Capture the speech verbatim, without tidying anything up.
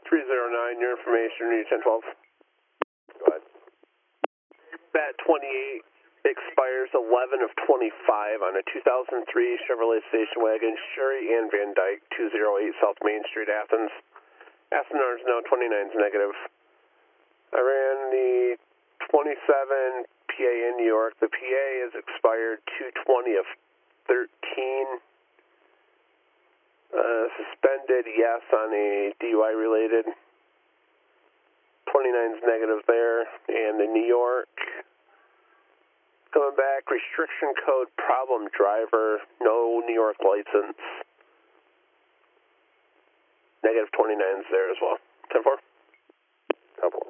three zero nine, your information, read ten twelve. Go ahead. Bat twenty-eight expires eleven of twenty-five on a two thousand three Chevrolet station wagon, Sherry Ann Van Dyke, two oh eight South Main Street, Athens. Athens now twenty-nine is negative. I ran the twenty-seven P A in New York. The P A is expired two twenty of thirteen. Uh, suspended, yes, on a D U I related. twenty-nine is negative there. And in New York, coming back, restriction code, problem driver, no New York license. Negative twenty-nine is there as well. ten four. Couple.